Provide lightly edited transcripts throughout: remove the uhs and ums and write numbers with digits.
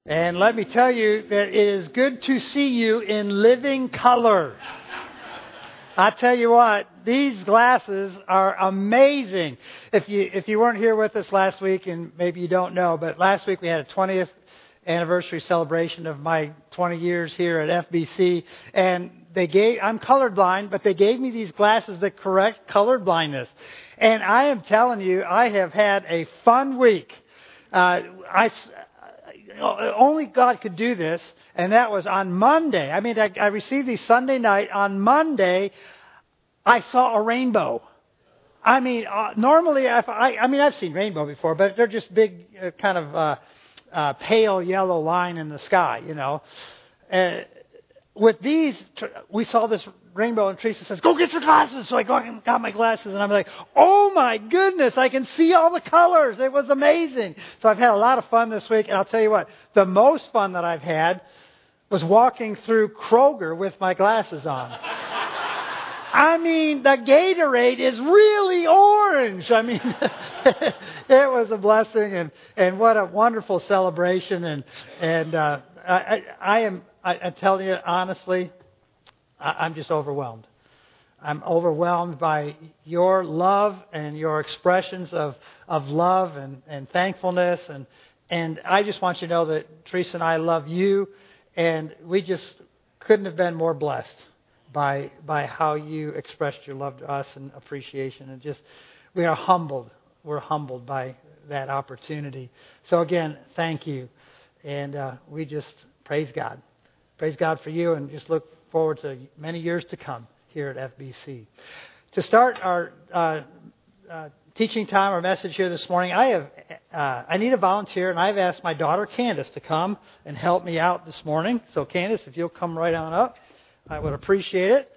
And let me tell you that it is good to see you in living color. I tell you what, these glasses are amazing. If you weren't here with us last week, and maybe you don't know, but last week we had a 20th anniversary celebration of my 20 years here at FBC, and I'm colorblind, but they gave me these glasses that correct color blindness. And I am telling you, I have had a fun week. Only God could do this, and that was on Monday. I mean, I received these Sunday night. On Monday, I saw a rainbow. I mean, normally, I've seen rainbow before, but they're just big, kind of pale yellow line in the sky, you know. With these, we saw this rainbow, and Teresa says, "Go get your glasses." So I go and got my glasses, and I'm like, "Oh my goodness, I can see all the colors." It was amazing. So I've had a lot of fun this week, and I'll tell you what, the most fun that I've had was walking through Kroger with my glasses on. I mean, the Gatorade is really orange. I mean, it was a blessing, and what a wonderful celebration. And I'm telling you honestly, I'm just overwhelmed. I'm overwhelmed by your love and your expressions of love and thankfulness. And I just want you to know that Teresa and I love you, and we just couldn't have been more blessed by how you expressed your love to us and appreciation. And just, we are humbled. We're humbled by that opportunity. So again, thank you. And we just praise God. Praise God for you, and just look forward to many years to come here at FBC. To start our teaching time, our message here this morning, I need a volunteer, and I've asked my daughter Candace to come and help me out this morning. So Candace, if you'll come right on up, I would appreciate it.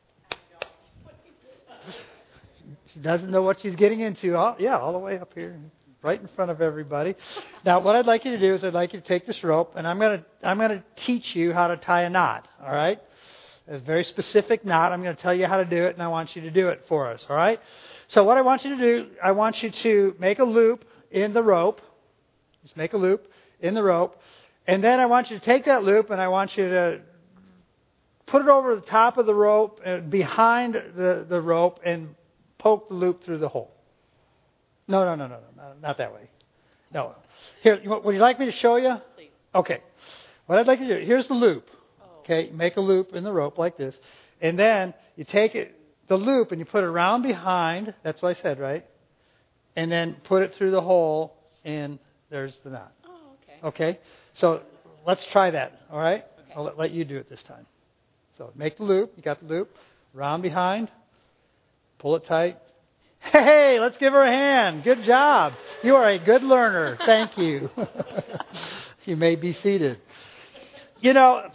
She doesn't know what she's getting into. All the way up here, right in front of everybody. Now, what I'd like you to do is I'd like you to take this rope, and I'm going to teach you how to tie a knot. All right? It's a very specific knot. I'm going to tell you how to do it, and I want you to do it for us. All right? So what I want you to do, I want you to make a loop in the rope. Just make a loop in the rope, and then I want you to take that loop, and I want you to put it over the top of the rope, behind the rope, and poke the loop through the hole. No, not that way. No. Here, would you like me to show you? Please. Okay. What I'd like you to do, here's the loop. Okay, make a loop in the rope like this. And then you take the loop, and you put it around behind. That's what I said, right? And then put it through the hole, and there's the knot. Oh, okay. Okay? So let's try that, all right? Okay. I'll let you do it this time. So make the loop. You got the loop. Round behind. Pull it tight. Hey, let's give her a hand. Good job. You are a good learner. Thank you. You may be seated. You know,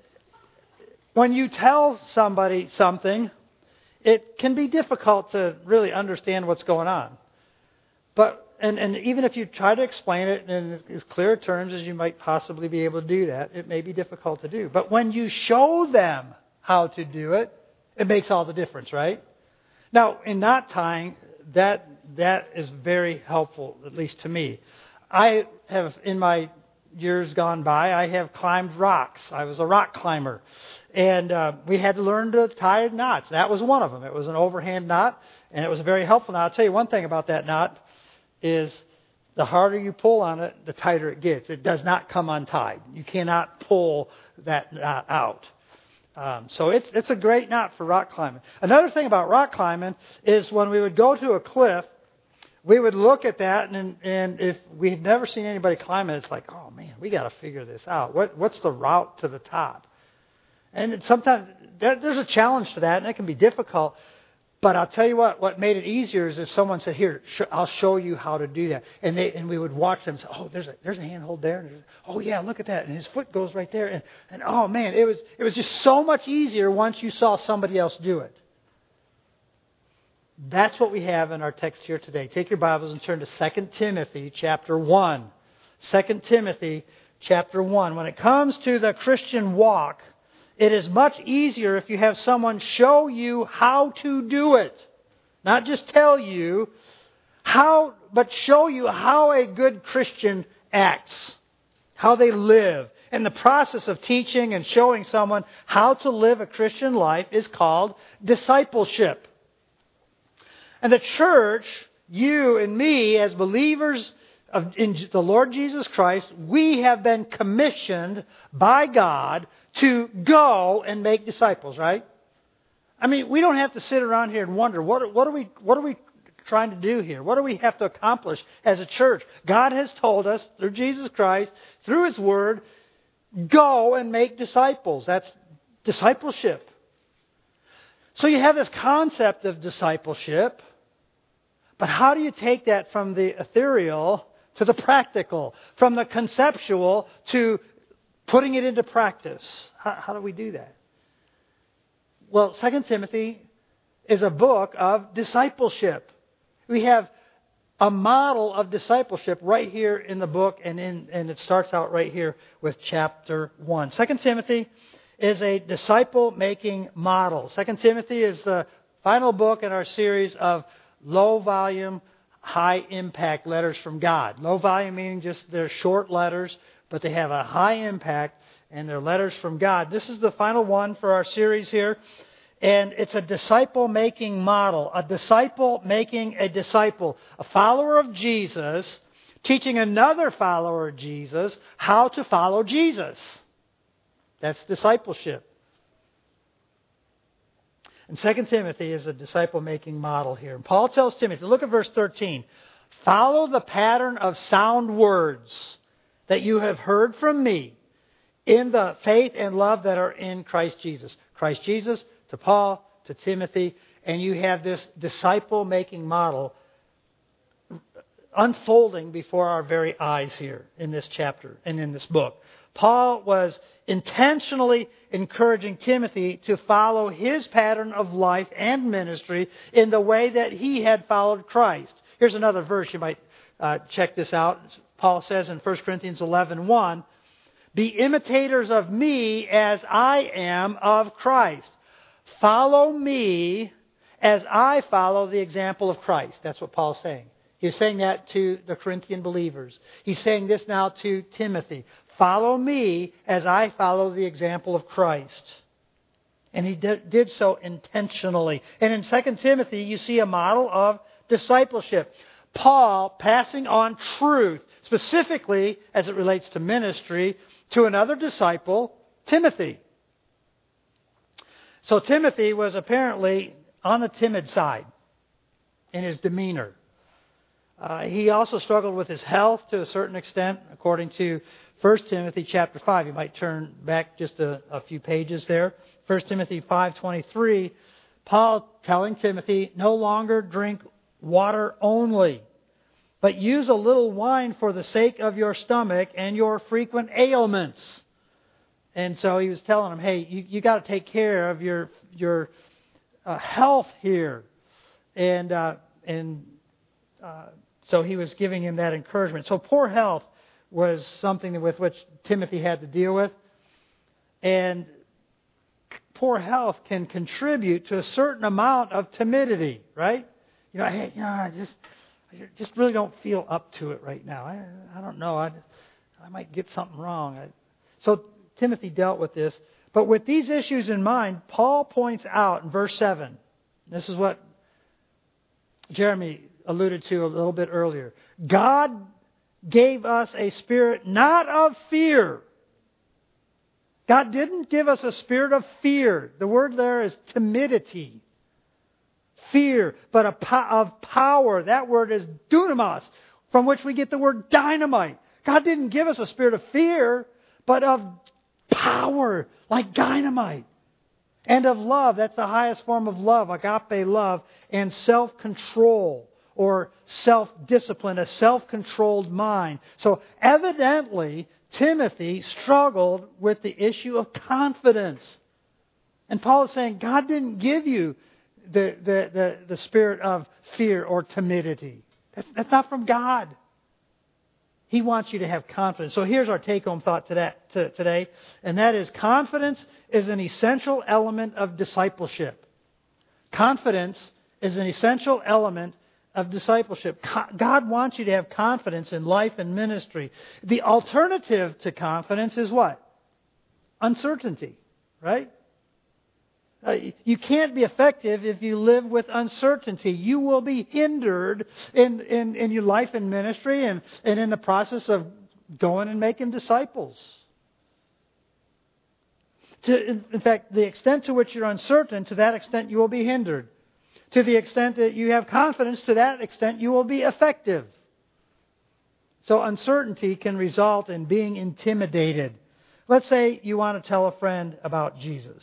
when you tell somebody something, it can be difficult to really understand what's going on. But and even if you try to explain it in as clear terms as you might possibly be able to do that, it may be difficult to do. But when you show them how to do it, it makes all the difference, right? Now, in knot tying, that is very helpful, at least to me. I have, in my years gone by, I have climbed rocks. I was a rock climber. And we had to learn to tie knots. That was one of them. It was an overhand knot, and it was a very helpful knot. I'll tell you one thing about that knot is the harder you pull on it, the tighter it gets. It does not come untied. You cannot pull that knot out. So it's a great knot for rock climbing. Another thing about rock climbing is when we would go to a cliff, we would look at that, and if we had never seen anybody climb it, it's like, oh man, we got to figure this out. What's the route to the top? And sometimes there's a challenge to that, and it can be difficult. But I'll tell you what made it easier is if someone said, "Here, I'll show you how to do that," and we would watch them and say, "Oh, there's a handhold there, and oh yeah, look at that, and his foot goes right there," and oh man, it was just so much easier once you saw somebody else do it. That's what we have in our text here today. Take your Bibles and turn to 2 Timothy chapter 1. 2 Timothy chapter 1. When it comes to the Christian walk, it is much easier if you have someone show you how to do it. Not just tell you how, but show you how a good Christian acts. how they live. And the process of teaching and showing someone how to live a Christian life is called discipleship. And the church, you and me as believers in the Lord Jesus Christ, we have been commissioned by God to go and make disciples, right? I mean, we don't have to sit around here and wonder, what are we trying to do here? What do we have to accomplish as a church? God has told us through Jesus Christ, through His Word, go and make disciples. That's discipleship. So you have this concept of discipleship, but how do you take that from the ethereal to the practical, from the conceptual to putting it into practice? How do we do that? Well, 2 Timothy is a book of discipleship. We have a model of discipleship right here in the book, and it starts out right here with chapter 1. 2 Timothy is a disciple-making model. 2 Timothy is the final book in our series of low-volume, high-impact letters from God. Low volume meaning just they're short letters, but they have a high impact, and they're letters from God. This is the final one for our series here. And it's a disciple-making model. A disciple making a disciple. A follower of Jesus teaching another follower of Jesus how to follow Jesus. That's discipleship. And 2 Timothy is a disciple-making model here. And Paul tells Timothy, look at verse 13. Follow the pattern of sound words that you have heard from me in the faith and love that are in Christ Jesus. Christ Jesus to Paul, to Timothy, and you have this disciple-making model unfolding before our very eyes here in this chapter and in this book. Paul was intentionally encouraging Timothy to follow his pattern of life and ministry in the way that he had followed Christ. Here's another verse. You might check this out. Paul says in 1 Corinthians 11:1, be imitators of me as I am of Christ. Follow me as I follow the example of Christ. That's what Paul's saying. He's saying that to the Corinthian believers. He's saying this now to Timothy. Follow me as I follow the example of Christ. And he did so intentionally. And in 2 Timothy, you see a model of discipleship. Paul passing on truth, specifically as it relates to ministry, to another disciple, Timothy. So Timothy was apparently on the timid side in his demeanor. He also struggled with his health to a certain extent, according to 1 Timothy chapter 5. You might turn back just a few pages there. 1 Timothy 5:23, Paul telling Timothy, no longer drink water only, but use a little wine for the sake of your stomach and your frequent ailments. And so he was telling him, hey, you got to take care of your health here. And so he was giving him that encouragement. So poor health was something with which Timothy had to deal with. And poor health can contribute to a certain amount of timidity, right? You know, hey, I just really don't feel up to it right now. I don't know. I might get something wrong. So Timothy dealt with this. But with these issues in mind, Paul points out in verse 7, this is what Jeremy alluded to a little bit earlier. God gave us a spirit not of fear. God didn't give us a spirit of fear. The word there is timidity. Fear, but of power. That word is dunamis, from which we get the word dynamite. God didn't give us a spirit of fear, but of power, like dynamite. And of love, that's the highest form of love, agape love, and self-control or self-discipline, a self-controlled mind. So evidently, Timothy struggled with the issue of confidence. And Paul is saying, God didn't give you the spirit of fear or timidity. That's not from God. He wants you to have confidence. So here's our take-home thought today, and that is confidence is an essential element of discipleship. Confidence is an essential element of discipleship. God wants you to have confidence in life and ministry. The alternative to confidence is what? Uncertainty, right? You can't be effective if you live with uncertainty. You will be hindered in your life and ministry and in the process of going and making disciples. In fact, the extent to which you're uncertain, to that extent you will be hindered. To the extent that you have confidence, to that extent you will be effective. So uncertainty can result in being intimidated. Let's say you want to tell a friend about Jesus.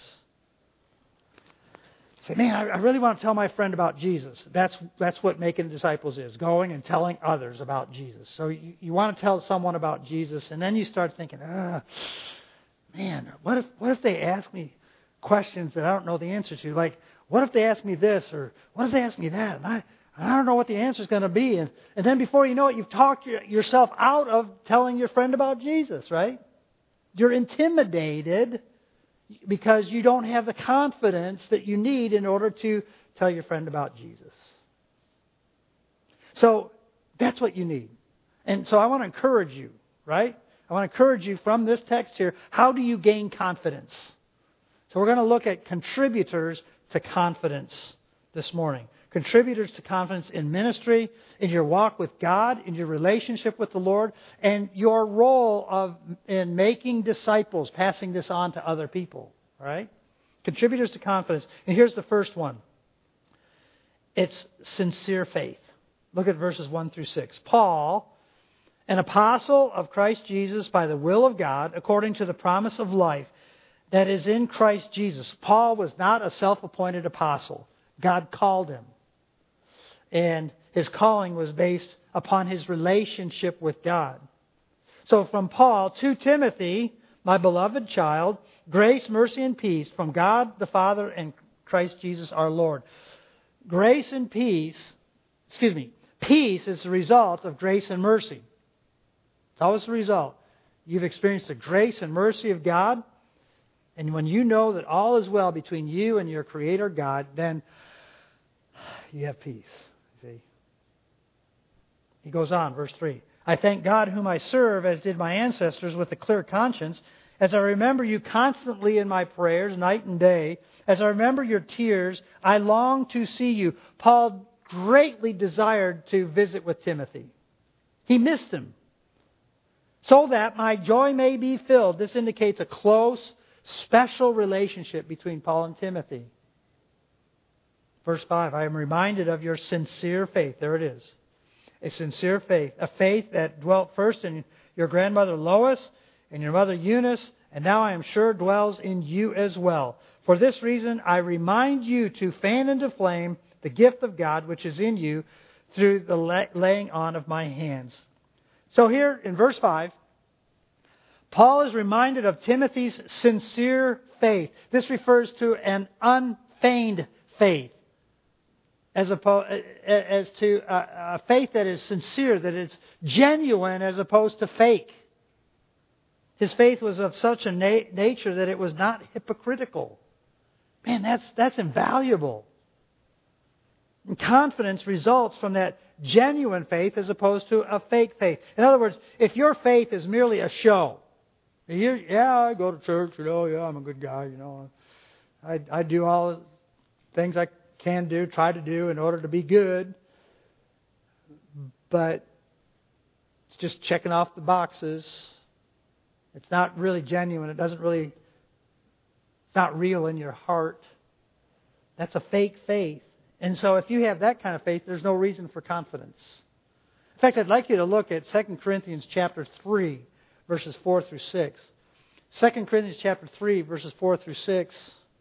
Say, man, I really want to tell my friend about Jesus. That's what making disciples is, going and telling others about Jesus. So you want to tell someone about Jesus, and then you start thinking, man, what if they ask me questions that I don't know the answer to? Like, what if they ask me this, or what if they ask me that? And I don't know what the answer is going to be. And then before you know it, you've talked yourself out of telling your friend about Jesus, right? You're intimidated because you don't have the confidence that you need in order to tell your friend about Jesus. So that's what you need. And so I want to encourage you, right? I want to encourage you from this text here, how do you gain confidence? So we're going to look at contributors to confidence this morning. Contributors to confidence in ministry, in your walk with God, in your relationship with the Lord, and your role in making disciples, passing this on to other people. All right? Contributors to confidence. And here's the first one. It's sincere faith. Look at verses 1 through 6. Paul, an apostle of Christ Jesus by the will of God, according to the promise of life that is in Christ Jesus. Paul was not a self-appointed apostle. God called him. And his calling was based upon his relationship with God. So from Paul to Timothy, my beloved child, grace, mercy, and peace from God the Father and Christ Jesus our Lord. Grace and peace is the result of grace and mercy. It's always the result. You've experienced the grace and mercy of God, and when you know that all is well between you and your Creator God, then you have peace. See? He goes on, verse 3. I thank God whom I serve, as did my ancestors, with a clear conscience, as I remember you constantly in my prayers, night and day. As I remember your tears, I long to see you. Paul greatly desired to visit with Timothy. He missed him. So that my joy may be filled. This indicates a close, special relationship between Paul and Timothy. Verse 5, I am reminded of your sincere faith. There it is. A sincere faith. A faith that dwelt first in your grandmother Lois and your mother Eunice, and now I am sure dwells in you as well. For this reason, I remind you to fan into flame the gift of God which is in you through the laying on of my hands. So here in verse 5, Paul is reminded of Timothy's sincere faith. This refers to an unfeigned faith. As to a faith that is sincere, that is genuine as opposed to fake. His faith was of such a nature that it was not hypocritical. Man, that's invaluable. And confidence results from that genuine faith as opposed to a fake faith. In other words, if your faith is merely a show, I go to church, I'm a good guy, I do all the things I can do, try to do in order to be good, but it's just checking off the boxes. It's not really genuine. It's not real in your heart. That's a fake faith. And so if you have that kind of faith, there's no reason for confidence. In fact, I'd like you to look at 2 Corinthians chapter 3, verses 4 through 6. 2 Corinthians chapter 3, verses 4 through 6.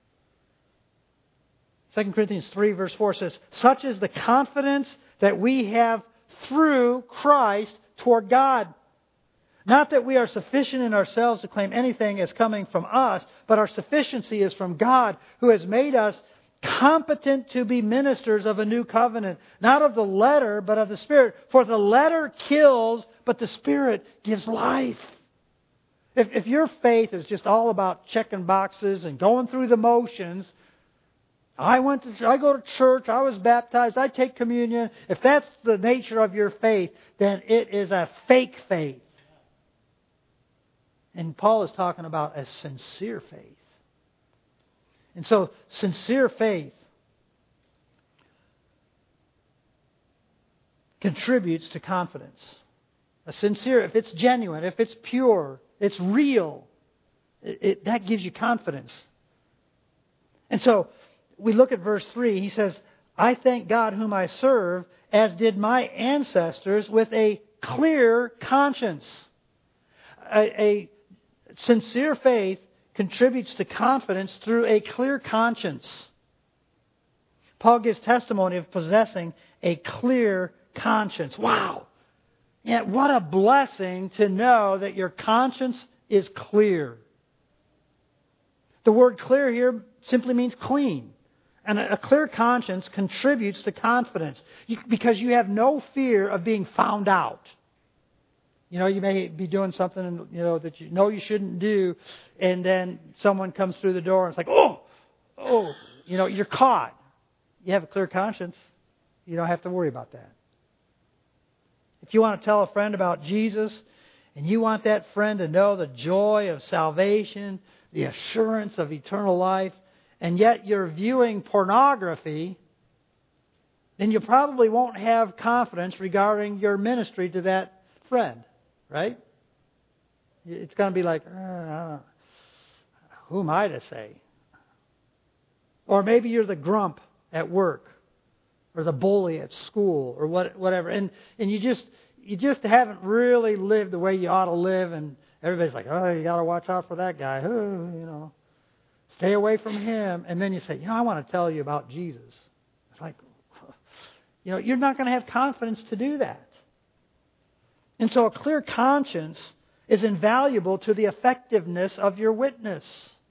2 Corinthians 3 verse 4 says, such is the confidence that we have through Christ toward God. Not that we are sufficient in ourselves to claim anything as coming from us, but our sufficiency is from God, who has made us competent to be ministers of a new covenant. Not of the letter, but of the Spirit. For the letter kills, but the Spirit gives life. If your faith is just all about checking boxes and going through the motions, I go to church, I was baptized, I take communion. If that's the nature of your faith, then it is a fake faith. And Paul is talking about a sincere faith. And so, sincere faith contributes to confidence. A sincere, if it's genuine, if it's pure, it's real, that gives you confidence. And so, we look at verse 3. He says, I thank God whom I serve, as did my ancestors, with a clear conscience. A sincere faith contributes to confidence through a clear conscience. Paul gives testimony of possessing a clear conscience. Wow! Yeah, what a blessing to know that your conscience is clear. The word clear here simply means clean. And a clear conscience contributes to confidence because you have no fear of being found out. You know, you may be doing something, that you know you shouldn't do, and then someone comes through the door and it's like, oh, you're caught. You have a clear conscience. You don't have to worry about that. If you want to tell a friend about Jesus, and you want that friend to know the joy of salvation, the assurance of eternal life, and yet you're viewing pornography, then you probably won't have confidence regarding your ministry to that friend, right? It's going to be like, who am I to say? Or maybe you're the grump at work, or the bully at school, or whatever, and you just haven't really lived the way you ought to live, and everybody's like, oh, you got to watch out for that guy, stay away from him. And then you say, I want to tell you about Jesus. It's like, you're not going to have confidence to do that. And so a clear conscience is invaluable to the effectiveness of your witness.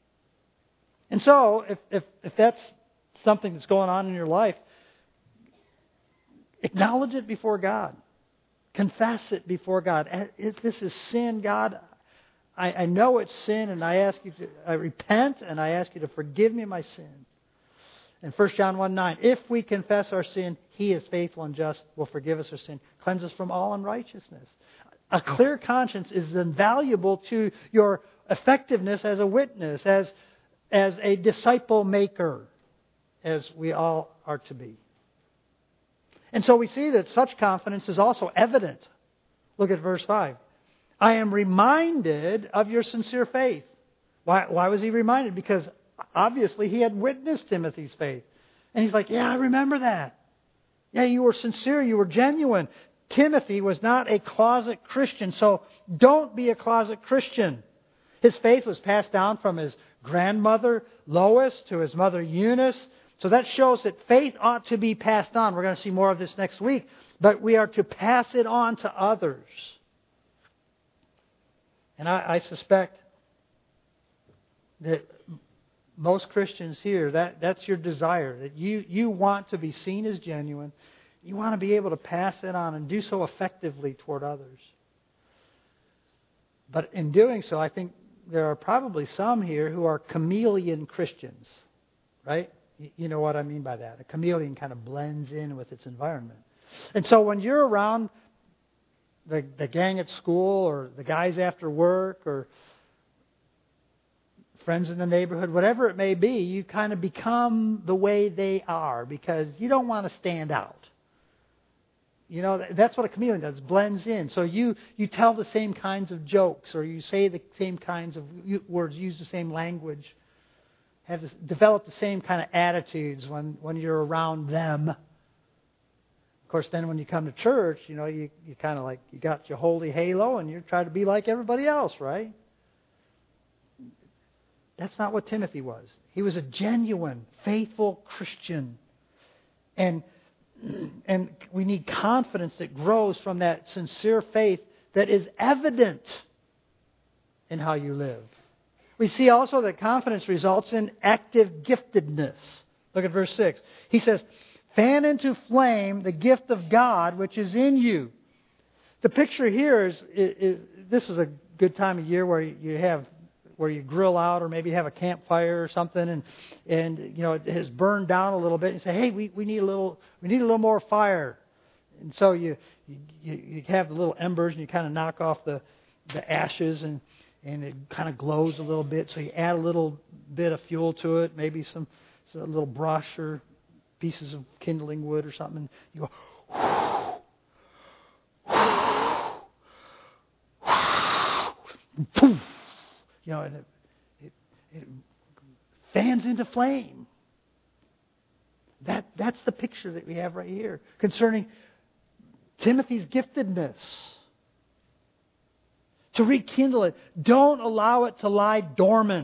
And so, if that's something that's going on in your life, acknowledge it before God. Confess it before God. If this is sin, God, I know it's sin, and I repent, and I ask you to forgive me my sin. In 1 John 1:9, if we confess our sin, He is faithful and just, will forgive us our sin, cleanse us from all unrighteousness. A clear conscience is invaluable to your effectiveness as a witness, as a disciple maker, as we all are to be. And so we see that such confidence is also evident. Look at verse 5. I am reminded of your sincere faith. Why was he reminded? Because obviously he had witnessed Timothy's faith. And he's like, yeah, I remember that. Yeah, you were sincere, you were genuine. Timothy was not a closet Christian, so don't be a closet Christian. His faith was passed down from his grandmother Lois to his mother Eunice. So that shows that faith ought to be passed on. We're going to see more of this next week. But we are to pass it on to others. And I suspect that most Christians here, that's your desire. That you want to be seen as genuine. You want to be able to pass it on and do so effectively toward others. But in doing so, I think there are probably some here who are chameleon Christians. Right? You know what I mean by that. A chameleon kind of blends in with its environment. And so when you're around the gang at school, or the guys after work, or friends in the neighborhood, whatever it may be, you kind of become the way they are because you don't want to stand out. That's what a chameleon does, blends in. So you tell the same kinds of jokes, or you say the same kinds of words, use the same language, develop the same kind of attitudes when you're around them. Of course, then when you come to church, you kind of like, you got your holy halo and you're trying to be like everybody else, right? That's not what Timothy was. He was a genuine, faithful Christian. And we need confidence that grows from that sincere faith that is evident in how you live. We see also that confidence results in active giftedness. Look at verse 6. He says, fan into flame the gift of God which is in you. The picture here is this is a good time of year where you have where you grill out or maybe have a campfire or something, and it has burned down a little bit, and say, hey, we need a little more fire. And so you have the little embers and you kind of knock off the ashes, and it kind of glows a little bit. So you add a little bit of fuel to it, maybe a little brush or pieces of kindling wood or something. You go, poof, and it fans into flame. That's the picture that we have right here concerning Timothy's giftedness. To rekindle it. Don't allow it to lie dormant.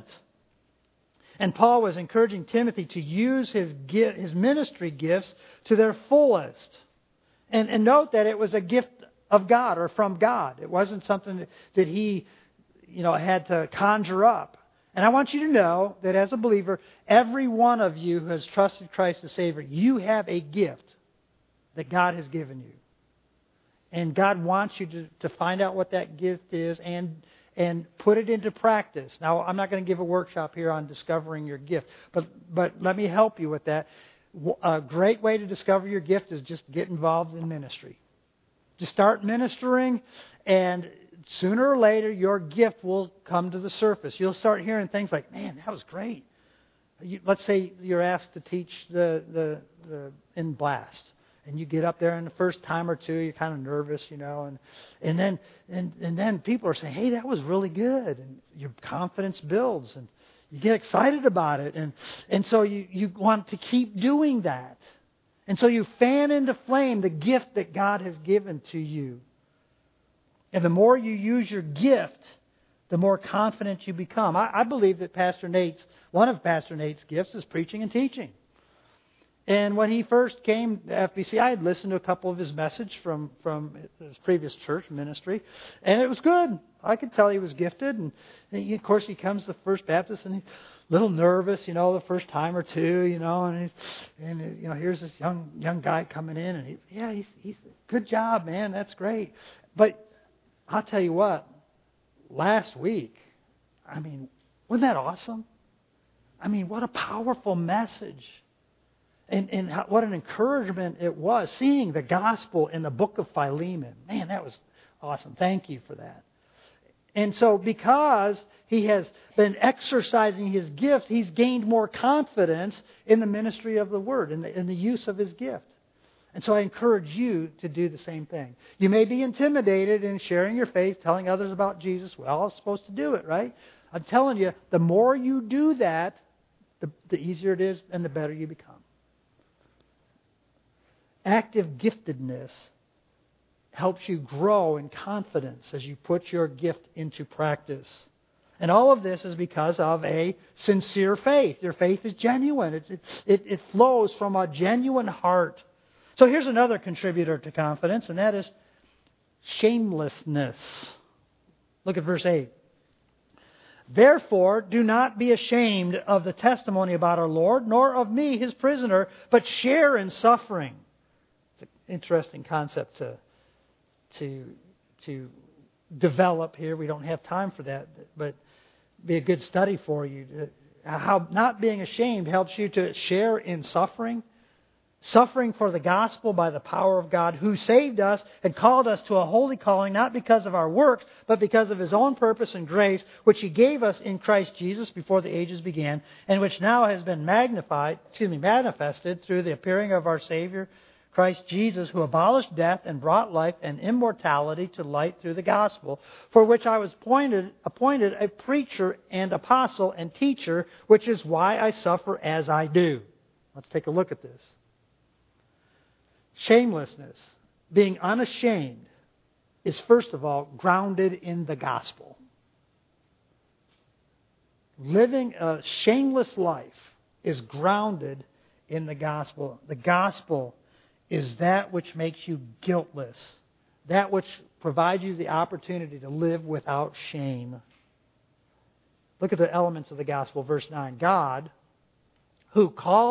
And Paul was encouraging Timothy to use his ministry gifts to their fullest. And note that it was a gift of God or from God. It wasn't something that he had to conjure up. And I want you to know that as a believer, every one of you who has trusted Christ as Savior, you have a gift that God has given you. And God wants you to find out what that gift is and put it into practice. Now, I'm not going to give a workshop here on discovering your gift, but let me help you with that. A great way to discover your gift is just get involved in ministry. Just start ministering, and sooner or later, your gift will come to the surface. You'll start hearing things like, man, that was great. Let's say you're asked to teach the in Blast. And you get up there, and the first time or two, you're kind of nervous, and then people are saying, hey, that was really good. And your confidence builds, and you get excited about it. And so you want to keep doing that. And so you fan into flame the gift that God has given to you. And the more you use your gift, the more confident you become. I believe that one of Pastor Nate's gifts is preaching and teaching. And when he first came to FBC, I had listened to a couple of his messages from his previous church ministry, and it was good. I could tell he was gifted. And of course, he comes to First Baptist, and he's a little nervous, the first time or two, and here's this young guy coming in, and he's good job, man, that's great. But I'll tell you what, last week, wasn't that awesome? What a powerful message. And what an encouragement it was, seeing the gospel in the book of Philemon. Man, that was awesome. Thank you for that. And so because he has been exercising his gift, he's gained more confidence in the ministry of the Word, in the use of his gift. And so I encourage you to do the same thing. You may be intimidated in sharing your faith, telling others about Jesus. Well, I was supposed to do it, right? I'm telling you, the more you do that, the easier it is and the better you become. Active giftedness helps you grow in confidence as you put your gift into practice. And all of this is because of a sincere faith. Your faith is genuine. It flows from a genuine heart. So here's another contributor to confidence, and that is shamelessness. Look at verse 8. Therefore, do not be ashamed of the testimony about our Lord, nor of me, his prisoner, but share in suffering. It's an interesting concept to develop here. We don't have time for that, but be a good study for you. How not being ashamed helps you to share in suffering. Suffering for the gospel by the power of God, who saved us and called us to a holy calling, not because of our works, but because of His own purpose and grace, which He gave us in Christ Jesus before the ages began, and which now has been manifested through the appearing of our Savior, Christ Jesus, who abolished death and brought life and immortality to light through the gospel, for which I was appointed a preacher and apostle and teacher, which is why I suffer as I do. Let's take a look at this. Shamelessness, being unashamed, is first of all grounded in the gospel. Living a shameless life is grounded in the gospel. The gospel is that which makes you guiltless, that which provides you the opportunity to live without shame. Look at the elements of the gospel, verse 9. God, who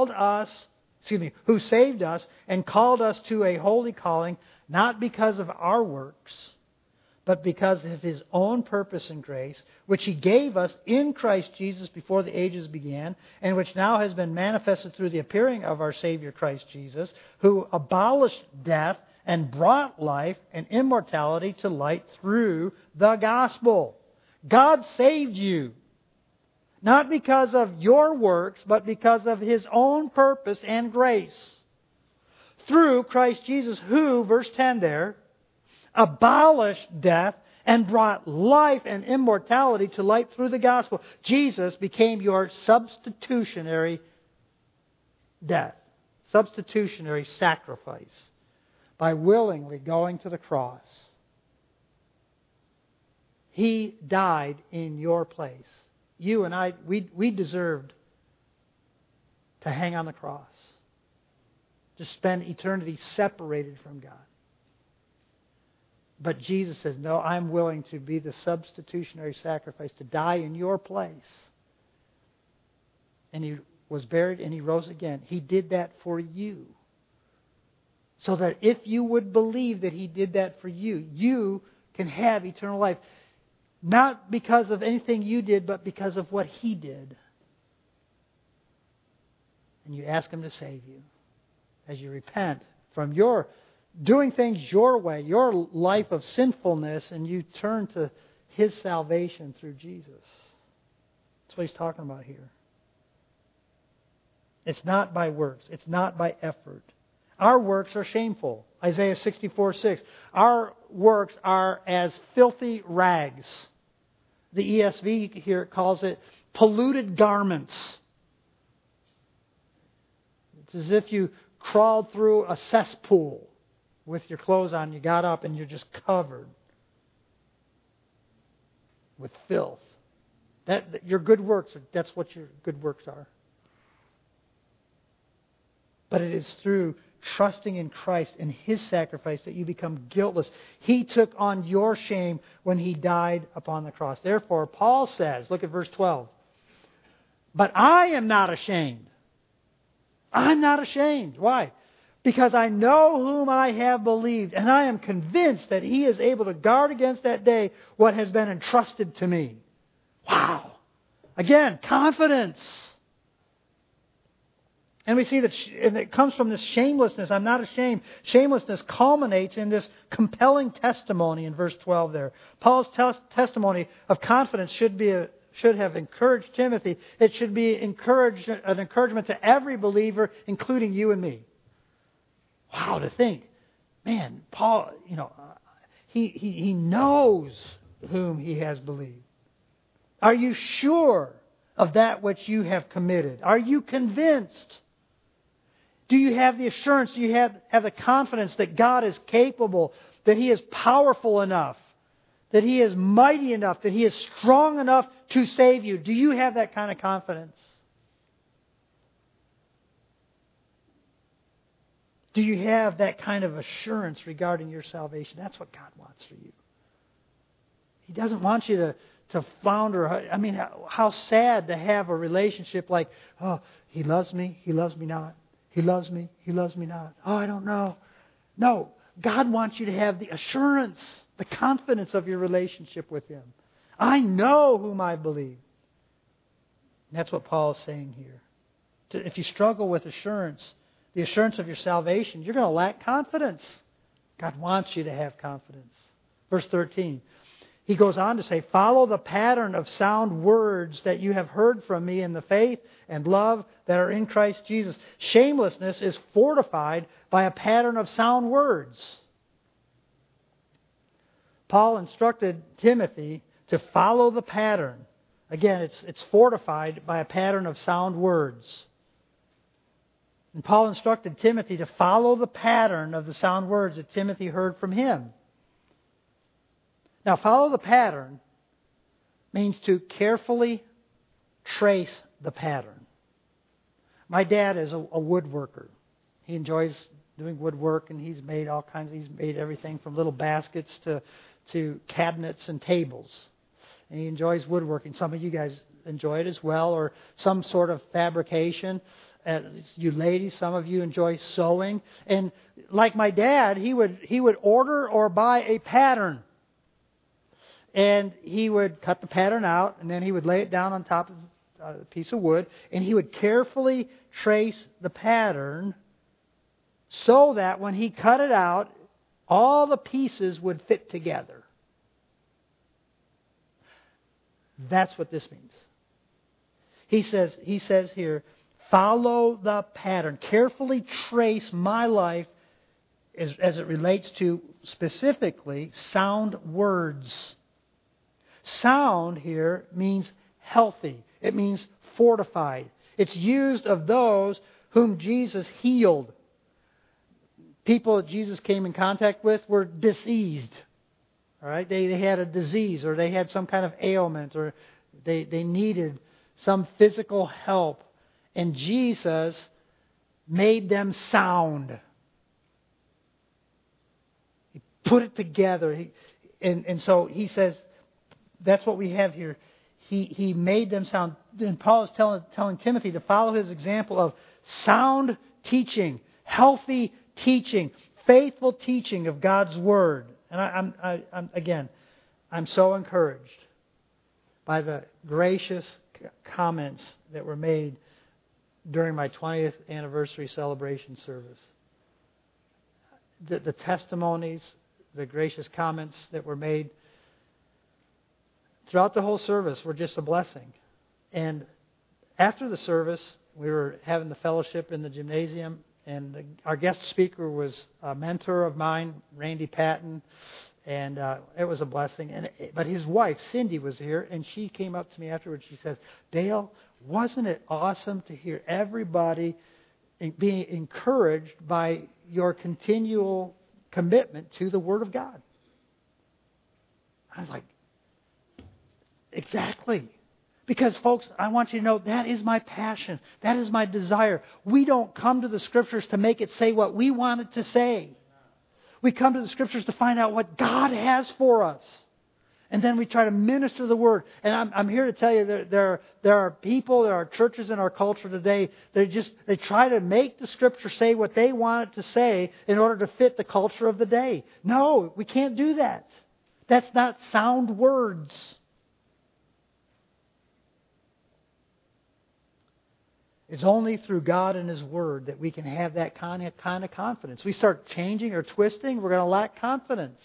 saved us and called us to a holy calling, not because of our works, but because of His own purpose and grace, which He gave us in Christ Jesus before the ages began, and which now has been manifested through the appearing of our Savior Christ Jesus, who abolished death and brought life and immortality to light through the gospel. God saved you. Not because of your works, but because of His own purpose and grace. Through Christ Jesus, who, verse 10 there, abolished death and brought life and immortality to light through the gospel. Jesus became your substitutionary death, substitutionary sacrifice, by willingly going to the cross. He died in your place. You and I, we deserved to hang on the cross, to spend eternity separated from God. But Jesus says, no, I'm willing to be the substitutionary sacrifice, to die in your place. And He was buried and He rose again. He did that for you. So that if you would believe that He did that for you, you can have eternal life. Not because of anything you did, but because of what He did. And you ask Him to save you as you repent from your doing things your way, your life of sinfulness, and you turn to His salvation through Jesus. That's what He's talking about here. It's not by works. It's not by effort. Our works are shameful. Isaiah 64:6. Our works are as filthy rags. The ESV here calls it polluted garments. It's as if you crawled through a cesspool with your clothes on. You got up and you're just covered with filth. Your good works, that's what your good works are. But it is through trusting in Christ and His sacrifice that you become guiltless. He took on your shame when He died upon the cross. Therefore, Paul says, look at verse 12, but I am not ashamed. I'm not ashamed. Why? Because I know whom I have believed, and I am convinced that He is able to guard against that day what has been entrusted to me. Wow. Again, confidence. And we see that and it comes from this shamelessness. I'm not ashamed. Shamelessness culminates in this compelling testimony in verse 12 there. Paul's testimony of confidence should have encouraged Timothy. It should be an encouragement to every believer, including you and me. Wow, to think, man, Paul, he knows whom he has believed. Are you sure of that which you have committed? Are you convinced? Do you have the assurance? Do you have the confidence that God is capable, that He is powerful enough, that He is mighty enough, that He is strong enough to save you? Do you have that kind of confidence? Do you have that kind of assurance regarding your salvation? That's what God wants for you. He doesn't want you to flounder. I mean, how sad to have a relationship like, oh, He loves me not. He loves me not. Oh, I don't know. No, God wants you to have the assurance, the confidence of your relationship with Him. I know whom I believe. And that's what Paul is saying here. If you struggle with assurance, the assurance of your salvation, you're going to lack confidence. God wants you to have confidence. Verse 13. He goes on to say, follow the pattern of sound words that you have heard from me in the faith and love that are in Christ Jesus. Shamelessness is fortified by a pattern of sound words. Paul instructed Timothy to follow the pattern. Again, it's fortified by a pattern of sound words. And Paul instructed Timothy to follow the pattern of the sound words that Timothy heard from him. Now, follow the pattern means to carefully trace the pattern. My dad is a woodworker. He enjoys doing woodwork, and he's made all kinds. He's made everything from little baskets to cabinets and tables. And he enjoys woodworking. Some of you guys enjoy it as well, or some sort of fabrication. You ladies, some of you enjoy sewing. And like my dad, he would order or buy a pattern. and he would cut the pattern out, and then he would lay it down on top of a piece of wood, and he would carefully trace the pattern so that when he cut it out, all the pieces would fit together. That's what this means. He says here, follow the pattern. Carefully trace my life as it relates to specifically sound words. Sound here means healthy. It means fortified. It's used of those whom Jesus healed. People that Jesus came in contact with were diseased. All right, they had a disease, or they had some kind of ailment, or they needed some physical help, and Jesus made them sound. He put it together, and so he says that's what we have here. He made them sound. And Paul is telling Timothy to follow his example of sound teaching, healthy teaching, faithful teaching of God's Word. And I'm so encouraged by the gracious comments that were made during my 20th anniversary celebration service. The testimonies, the gracious comments that were made throughout the whole service were just a blessing. And after the service, we were having the fellowship in the gymnasium, and our guest speaker was a mentor of mine, Randy Patton, and it was a blessing. But his wife, Cindy, was here, and she came up to me afterwards. She said, Dale, wasn't it awesome to hear everybody being encouraged by your continual commitment to the Word of God? I was like, exactly. Because, folks, I want you to know that is my passion. That is my desire. We don't come to the Scriptures to make it say what we want it to say. We come to the Scriptures to find out what God has for us. And then we try to minister the Word. And I'm here to tell you there are people, there are churches in our culture today, they try to make the Scripture say what they want it to say in order to fit the culture of the day. No, we can't do that. That's not sound words. It's only through God and His Word that we can have that kind of confidence. We start changing or twisting, we're going to lack confidence.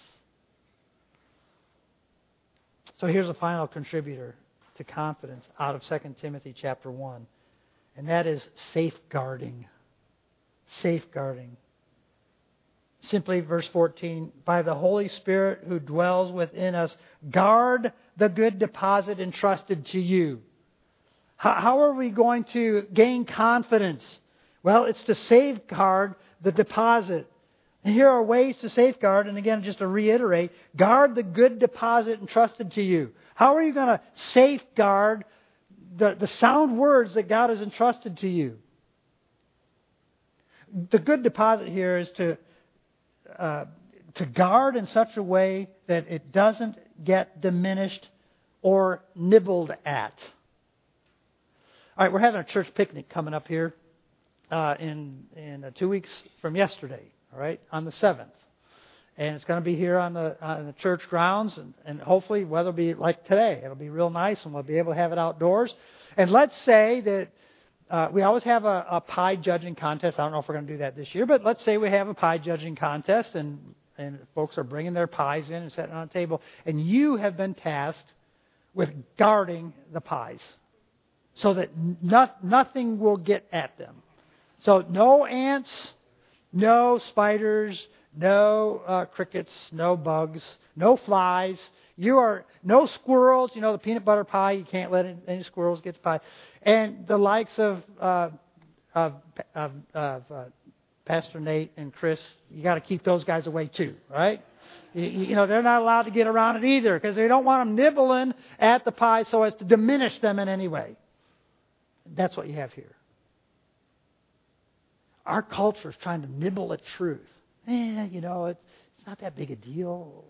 So here's a final contributor to confidence out of 2 Timothy chapter 1. And that is safeguarding. Safeguarding. Simply verse 14, by the Holy Spirit who dwells within us, guard the good deposit entrusted to you. How are we going to gain confidence? Well, it's to safeguard the deposit. And here are ways to safeguard, and again, just to reiterate, guard the good deposit entrusted to you. How are you going to safeguard the sound words that God has entrusted to you? The good deposit here is to guard in such a way that it doesn't get diminished or nibbled at. All right, we're having a church picnic coming up here in 2 weeks from yesterday, all right, on the 7th. And it's going to be here on the church grounds, and hopefully weather will be like today. It'll be real nice, and we'll be able to have it outdoors. And let's say that we always have a pie judging contest. I don't know if we're going to do that this year, but let's say we have a pie judging contest, and folks are bringing their pies in and setting on a table, and you have been tasked with guarding the pies, so that nothing will get at them. So no ants, no spiders, no crickets, no bugs, no flies. No squirrels. You know, the peanut butter pie, you can't let any squirrels get the pie. And the likes of Pastor Nate and Chris, you got to keep those guys away too, right? You know, they're not allowed to get around it either because they don't want them nibbling at the pie so as to diminish them in any way. That's what you have here. Our culture is trying to nibble at truth. You know, it's not that big a deal.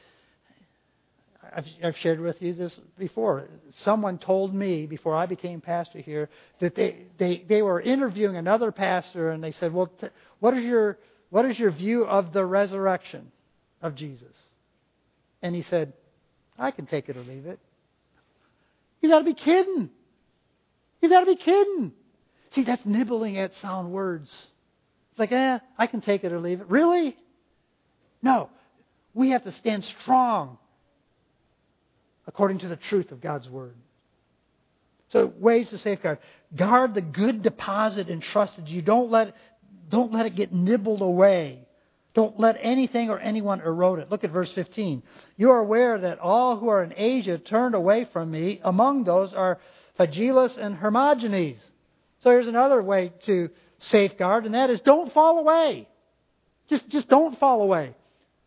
I've shared with you this before. Someone told me before I became pastor here that they were interviewing another pastor, and they said, "Well, what is your view of the resurrection of Jesus?" And he said, I can take it or leave it. You got to be kidding. You got to be kidding. See, that's nibbling at sound words. It's like, I can take it or leave it. Really? No. We have to stand strong according to the truth of God's Word. So, ways to safeguard. Guard the good deposit entrusted to you. Don't let it get nibbled away. Don't let anything or anyone erode it. Look at verse 15. You are aware that all who are in Asia turned away from me. Among those are Phygelus and Hermogenes. So here's another way to safeguard, and that is don't fall away. Just don't fall away.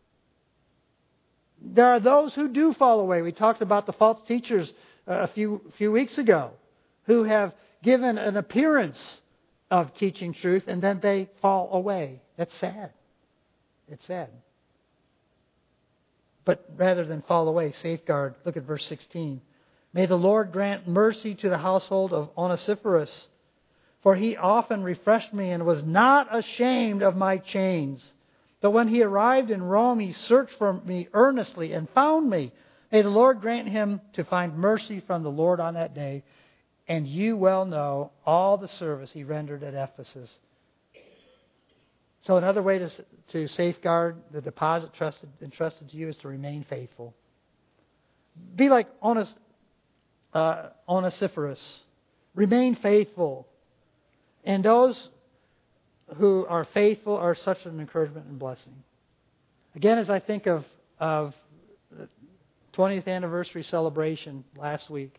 There are those who do fall away. We talked about the false teachers a few weeks ago who have given an appearance of teaching truth and then they fall away. That's sad. It's sad. But rather than fall away, safeguard. Look at verse 16. May the Lord grant mercy to the household of Onesiphorus, for he often refreshed me and was not ashamed of my chains. But when he arrived in Rome, he searched for me earnestly and found me. May the Lord grant him to find mercy from the Lord on that day. And you well know all the service he rendered at Ephesus. So another way to safeguard the deposit entrusted to you is to remain faithful. Be like Onesiphorus. Remain faithful. And those who are faithful are such an encouragement and blessing. Again, as I think of the 20th anniversary celebration last week,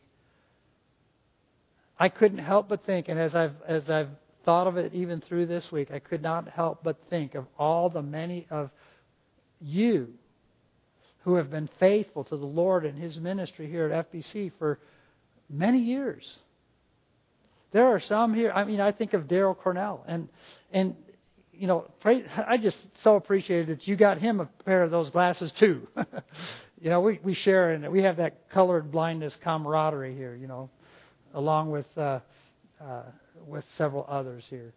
I couldn't help but think, and as I've thought of it even through this week, I could not help but think of all the many of you who have been faithful to the Lord and His ministry here at FBC for many years. There are some here. I mean, I think of Daryl Cornell, and you know, I just so appreciated that you got him a pair of those glasses too. You know, we share in it. We have that colored blindness camaraderie here. You know, along with several others here.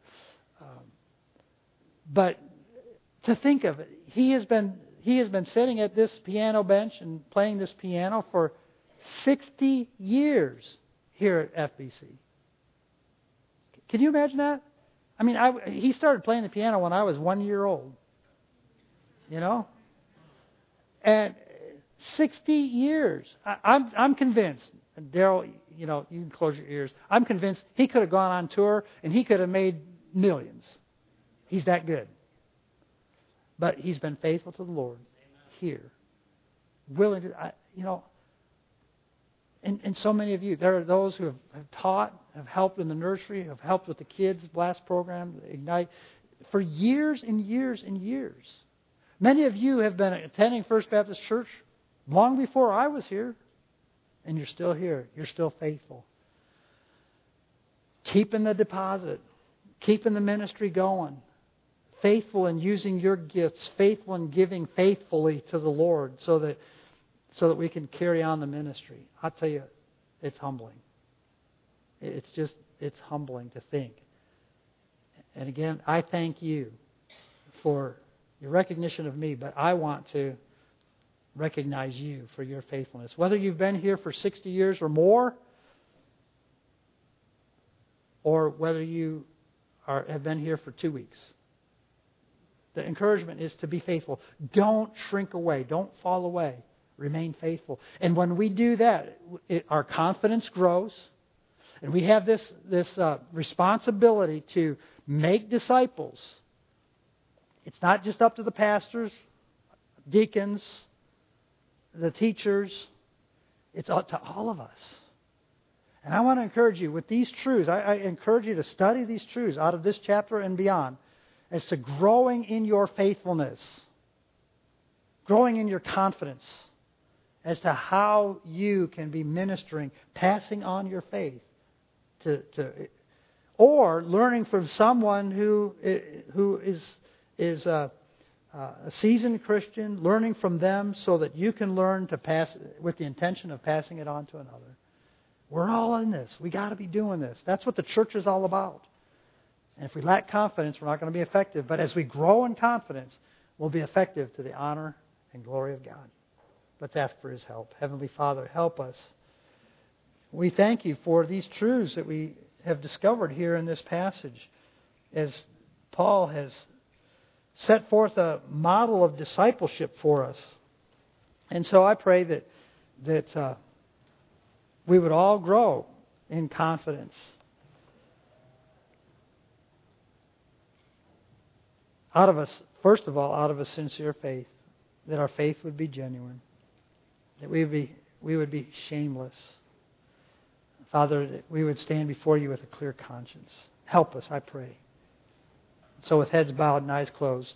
But to think of it, he has been sitting at this piano bench and playing this piano for 60 years here at FBC. Can you imagine that? I mean, he started playing the piano when I was 1 year old. You know? And 60 years. I'm convinced, and Daryl, you know, you can close your ears. I'm convinced he could have gone on tour and he could have made millions. He's that good. But he's been faithful to the Lord here. Willing to, you know, and so many of you, there are those who have taught, have helped in the nursery, have helped with the kids' blast program, Ignite, for years and years and years. Many of you have been attending First Baptist Church long before I was here, and you're still here. You're still faithful. Keeping the deposit, keeping the ministry going, faithful in using your gifts, faithful in giving faithfully to the Lord so that we can carry on the ministry. I'll tell you, it's humbling. It's humbling to think. And again, I thank you for your recognition of me, but I want to recognize you for your faithfulness. Whether you've been here for 60 years or more, or whether you have been here for 2 weeks. The encouragement is to be faithful. Don't shrink away. Don't fall away. Remain faithful. And when we do that, our confidence grows. And we have this responsibility to make disciples. It's not just up to the pastors, deacons, the teachers. It's up to all of us. And I want to encourage you with these truths. I encourage you to study these truths out of this chapter and beyond as to growing in your faithfulness, growing in your confidence as to how you can be ministering, passing on your faith or learning from someone who is a seasoned Christian, learning from them so that you can learn to pass with the intention of passing it on to another. We're all in this. We got to be doing this. That's what the church is all about. And if we lack confidence, we're not going to be effective. But as we grow in confidence, we'll be effective to the honor and glory of God. Let's ask for His help. Heavenly Father, help us. We thank You for these truths that we have discovered here in this passage, as Paul has set forth a model of discipleship for us. And so I pray that we would all grow in confidence. First of all, out of a sincere faith, that our faith would be genuine, that we would be shameless. Father, that we would stand before You with a clear conscience. Help us, I pray. So with heads bowed and eyes closed,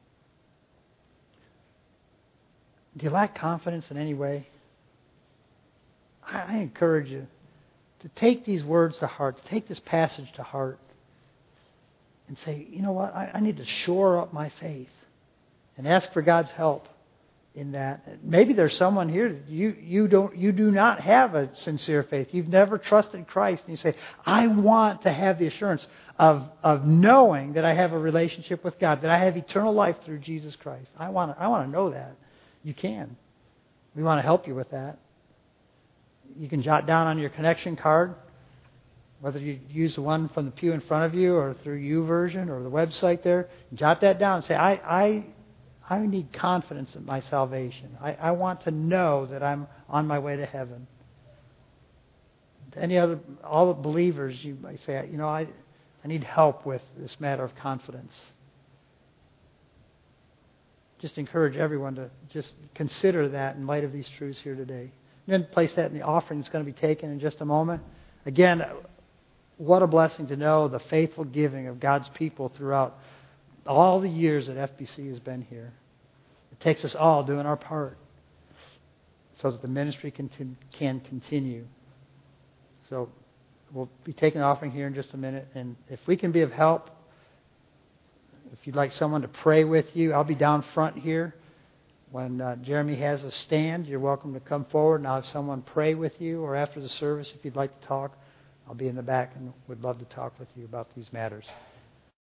do you lack confidence in any way? I encourage you to take these words to heart, to take this passage to heart, and say, you know what, I need to shore up my faith and ask for God's help in that. Maybe there's someone here that you do not have a sincere faith. You've never trusted Christ, and you say, I want to have the assurance of knowing that I have a relationship with God, that I have eternal life through Jesus Christ. I want to know that. You can. We want to help you with that. You can jot down on your connection card, whether you use the one from the pew in front of you or through YouVersion or the website there, jot that down and say, I need confidence in my salvation. I want to know that I'm on my way to heaven. To all the believers, you might say, I need help with this matter of confidence. Just encourage everyone to just consider that in light of these truths here today. And then place that in the offering that's going to be taken in just a moment. Again, what a blessing to know the faithful giving of God's people throughout all the years that FBC has been here. It takes us all doing our part so that the ministry can continue. So we'll be taking an offering here in just a minute. And if we can be of help, if you'd like someone to pray with you, I'll be down front here. When Jeremy has a stand, you're welcome to come forward and I'll have someone pray with you. Or after the service, if you'd like to talk, I'll be in the back and would love to talk with you about these matters.